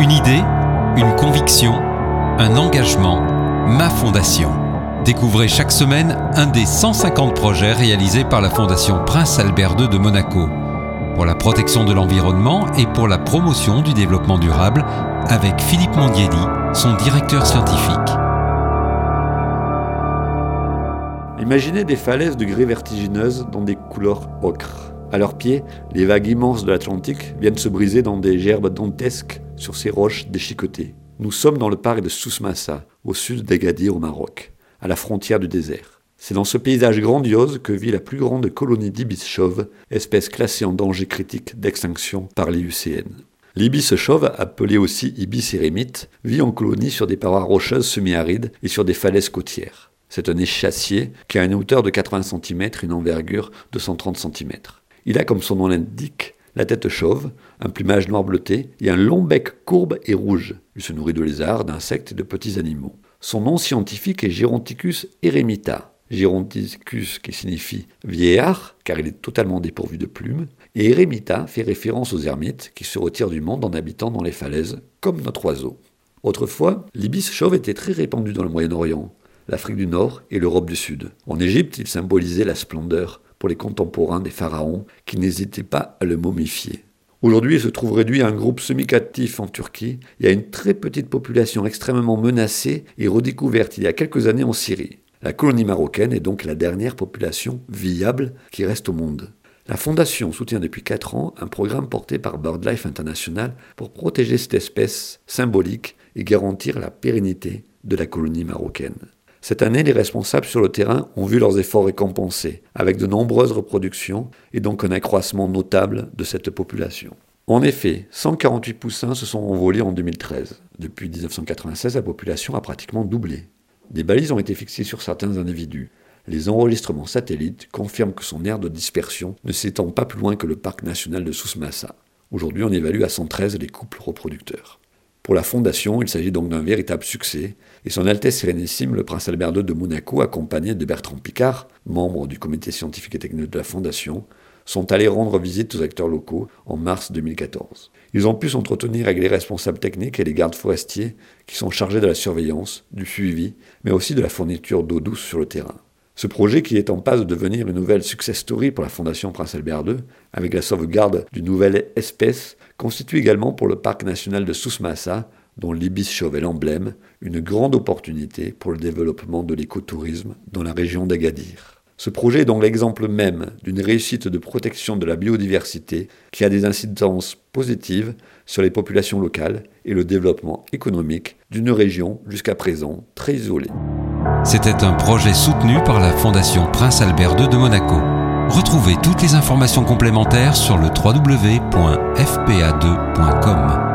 Une idée, une conviction, un engagement, ma fondation. Découvrez chaque semaine un des 150 projets réalisés par la Fondation Prince Albert II de Monaco pour la protection de l'environnement et pour la promotion du développement durable avec Philippe Mondielli, son directeur scientifique. Imaginez des falaises de grès vertigineuses dans des couleurs ocre. À leurs pieds, les vagues immenses de l'Atlantique viennent se briser dans des gerbes dantesques sur ces roches déchiquetées. Nous sommes dans le parc de Souss-Massa, au sud d'Agadir au Maroc, à la frontière du désert. C'est dans ce paysage grandiose que vit la plus grande colonie d'ibis chauve, espèce classée en danger critique d'extinction par l'IUCN. L'ibis chauve, appelé aussi ibis érémite, vit en colonie sur des parois rocheuses semi-arides et sur des falaises côtières. C'est un échassier qui a une hauteur de 80 cm et une envergure de 130 cm. Il a, comme son nom l'indique, la tête chauve, un plumage noir bleuté et un long bec courbe et rouge. Il se nourrit de lézards, d'insectes et de petits animaux. Son nom scientifique est Geronticus eremita. Geronticus qui signifie vieillard, car il est totalement dépourvu de plumes, et eremita fait référence aux ermites qui se retirent du monde en habitant dans les falaises, comme notre oiseau. Autrefois, l'ibis chauve était très répandu dans le Moyen-Orient, l'Afrique du Nord et l'Europe du Sud. En Égypte, il symbolisait la splendeur pour les contemporains des pharaons qui n'hésitaient pas à le momifier. Aujourd'hui, il se trouve réduit à un groupe semi-captif en Turquie et à une très petite population extrêmement menacée et redécouverte il y a quelques années en Syrie. La colonie marocaine est donc la dernière population viable qui reste au monde. La Fondation soutient depuis 4 ans un programme porté par BirdLife International pour protéger cette espèce symbolique et garantir la pérennité de la colonie marocaine. Cette année, les responsables sur le terrain ont vu leurs efforts récompensés, avec de nombreuses reproductions et donc un accroissement notable de cette population. En effet, 148 poussins se sont envolés en 2013. Depuis 1996, la population a pratiquement doublé. Des balises ont été fixées sur certains individus. Les enregistrements satellites confirment que son aire de dispersion ne s'étend pas plus loin que le parc national de Souss-Massa. Aujourd'hui, on évalue à 113 les couples reproducteurs. Pour la Fondation, il s'agit donc d'un véritable succès, et son Altesse Sérénissime, le Prince Albert II de Monaco, accompagné de Bertrand Piccard, membre du comité scientifique et technique de la Fondation, sont allés rendre visite aux acteurs locaux en mars 2014. Ils ont pu s'entretenir avec les responsables techniques et les gardes forestiers qui sont chargés de la surveillance, du suivi, mais aussi de la fourniture d'eau douce sur le terrain. Ce projet, qui est en passe de devenir une nouvelle success story pour la Fondation Prince Albert II, avec la sauvegarde d'une nouvelle espèce, constitue également pour le parc national de Souss-Massa, dont l'ibis chauve est l'emblème, une grande opportunité pour le développement de l'écotourisme dans la région d'Agadir. Ce projet est donc l'exemple même d'une réussite de protection de la biodiversité qui a des incidences positives sur les populations locales et le développement économique d'une région jusqu'à présent très isolée. C'était un projet soutenu par la Fondation Prince Albert II de Monaco. Retrouvez toutes les informations complémentaires sur le www.fpa2.com.